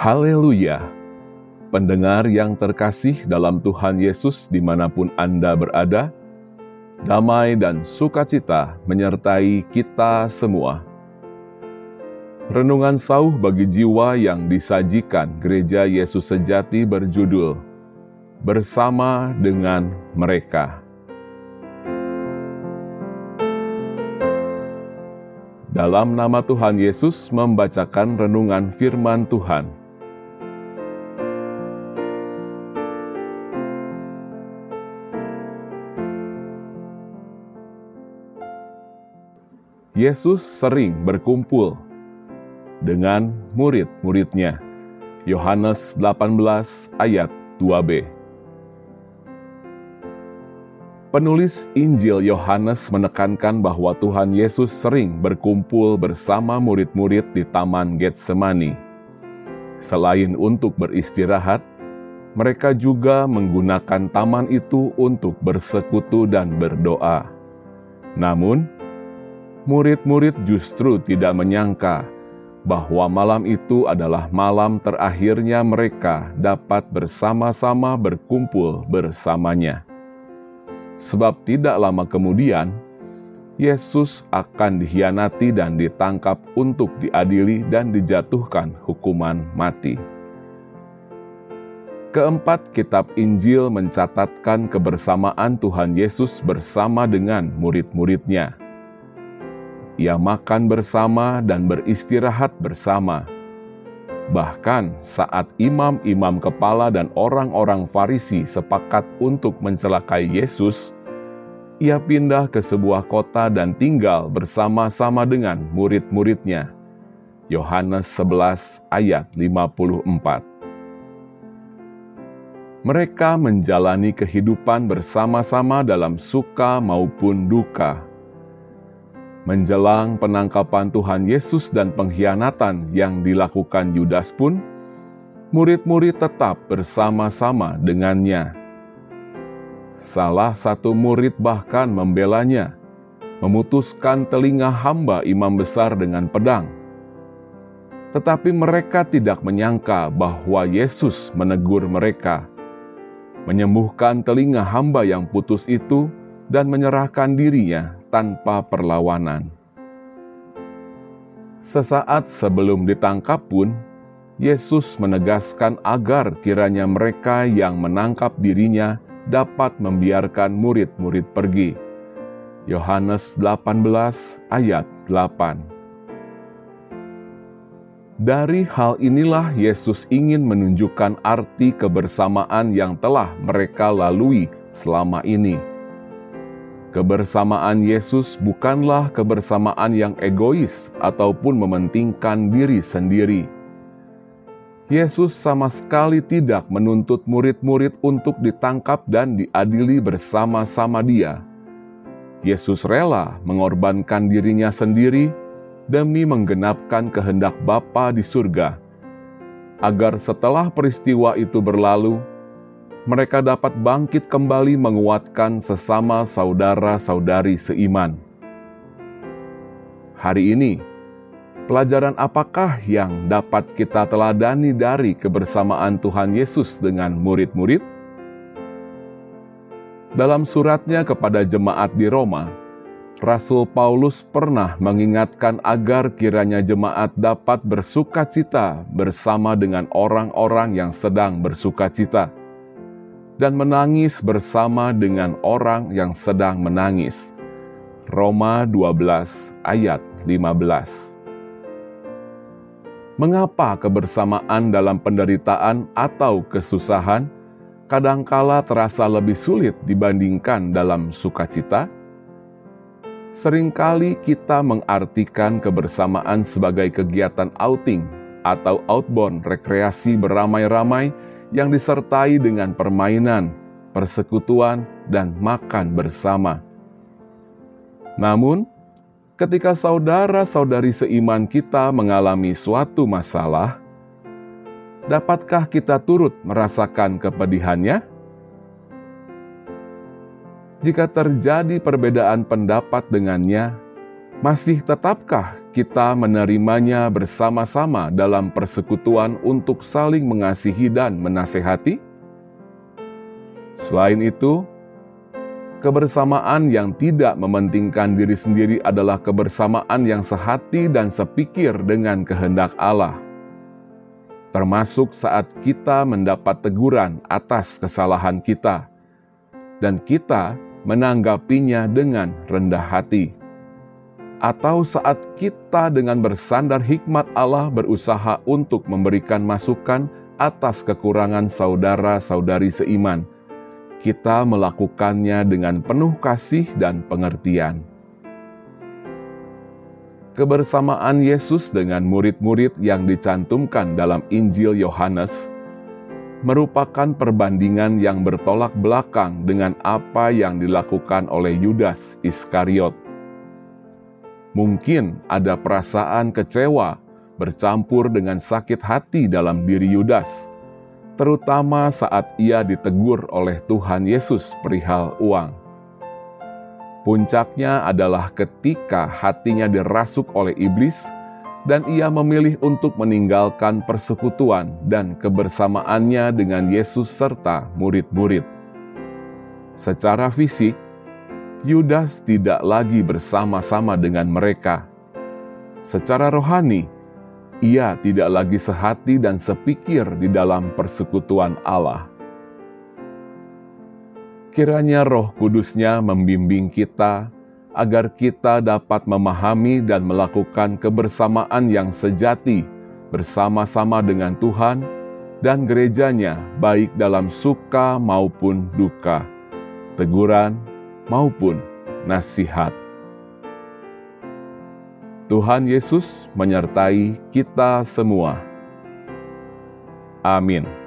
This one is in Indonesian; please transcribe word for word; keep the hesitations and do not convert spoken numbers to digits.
Haleluya! Pendengar yang terkasih dalam Tuhan Yesus dimanapun Anda berada, damai dan sukacita menyertai kita semua. Renungan sauh bagi jiwa yang disajikan Gereja Yesus Sejati berjudul Bersama dengan Mereka. Dalam nama Tuhan Yesus membacakan renungan firman Tuhan. Yesus sering berkumpul dengan murid-muridnya. Yohanes delapan belas ayat dua b. Penulis Injil Yohanes menekankan bahwa Tuhan Yesus sering berkumpul bersama murid-murid di Taman Getsemani. Selain untuk beristirahat, mereka juga menggunakan taman itu untuk bersekutu dan berdoa. Namun, murid-murid justru tidak menyangka bahwa malam itu adalah malam terakhirnya mereka dapat bersama-sama berkumpul bersamanya. Sebab tidak lama kemudian, Yesus akan dikhianati dan ditangkap untuk diadili dan dijatuhkan hukuman mati. Keempat kitab Injil mencatatkan kebersamaan Tuhan Yesus bersama dengan murid-muridnya. Ia makan bersama dan beristirahat bersama. Bahkan saat imam-imam kepala dan orang-orang Farisi sepakat untuk mencelakai Yesus, ia pindah ke sebuah kota dan tinggal bersama-sama dengan murid-muridnya. Yohanes sebelas ayat lima puluh empat. Mereka menjalani kehidupan bersama-sama dalam suka maupun duka. Menjelang penangkapan Tuhan Yesus dan pengkhianatan yang dilakukan Yudas pun, murid-murid tetap bersama-sama dengannya. Salah satu murid bahkan membelanya, memutuskan telinga hamba imam besar dengan pedang. Tetapi mereka tidak menyangka bahwa Yesus menegur mereka, menyembuhkan telinga hamba yang putus itu dan menyerahkan dirinya tanpa perlawanan. Sesaat sebelum ditangkap pun, Yesus menegaskan agar kiranya mereka yang menangkap dirinya dapat membiarkan murid-murid pergi. Yohanes delapan belas ayat delapan. Dari hal inilah Yesus ingin menunjukkan arti kebersamaan yang telah mereka lalui selama ini. Kebersamaan Yesus bukanlah kebersamaan yang egois ataupun mementingkan diri sendiri. Yesus sama sekali tidak menuntut murid-murid untuk ditangkap dan diadili bersama-sama Dia. Yesus rela mengorbankan dirinya sendiri demi menggenapkan kehendak Bapa di surga, agar setelah peristiwa itu berlalu, mereka dapat bangkit kembali menguatkan sesama saudara-saudari seiman. Hari ini, pelajaran apakah yang dapat kita teladani dari kebersamaan Tuhan Yesus dengan murid-murid? Dalam suratnya kepada jemaat di Roma, Rasul Paulus pernah mengingatkan agar kiranya jemaat dapat bersukacita bersama dengan orang-orang yang sedang bersukacita, dan menangis bersama dengan orang yang sedang menangis. Roma dua belas ayat lima belas. Mengapa kebersamaan dalam penderitaan atau kesusahan kadangkala terasa lebih sulit dibandingkan dalam sukacita? Seringkali kita mengartikan kebersamaan sebagai kegiatan outing atau outbound rekreasi beramai-ramai yang disertai dengan permainan, persekutuan, dan makan bersama. Namun, ketika saudara-saudari seiman kita mengalami suatu masalah, dapatkah kita turut merasakan kepedihannya? Jika terjadi perbedaan pendapat dengannya, masih tetapkah kita menerimanya bersama-sama dalam persekutuan untuk saling mengasihi dan menasehati? Selain itu, kebersamaan yang tidak mementingkan diri sendiri adalah kebersamaan yang sehati dan sepikir dengan kehendak Allah. Termasuk saat kita mendapat teguran atas kesalahan kita, dan kita menanggapinya dengan rendah hati. Atau saat kita dengan bersandar hikmat Allah berusaha untuk memberikan masukan atas kekurangan saudara-saudari seiman, kita melakukannya dengan penuh kasih dan pengertian. Kebersamaan Yesus dengan murid-murid yang dicantumkan dalam Injil Yohanes merupakan perbandingan yang bertolak belakang dengan apa yang dilakukan oleh Yudas Iskariot. Mungkin ada perasaan kecewa bercampur dengan sakit hati dalam diri Yudas, terutama saat ia ditegur oleh Tuhan Yesus perihal uang. Puncaknya adalah ketika hatinya dirasuk oleh iblis dan ia memilih untuk meninggalkan persekutuan dan kebersamaannya dengan Yesus serta murid-murid. Secara fisik, Yudas tidak lagi bersama-sama dengan mereka. Secara rohani, ia tidak lagi sehati dan sepikir di dalam persekutuan Allah. Kiranya Roh Kudus-Nya membimbing kita agar kita dapat memahami dan melakukan kebersamaan yang sejati bersama-sama dengan Tuhan dan gerejanya, baik dalam suka maupun duka, teguran maupun nasihat. Tuhan Yesus menyertai kita semua. Amin.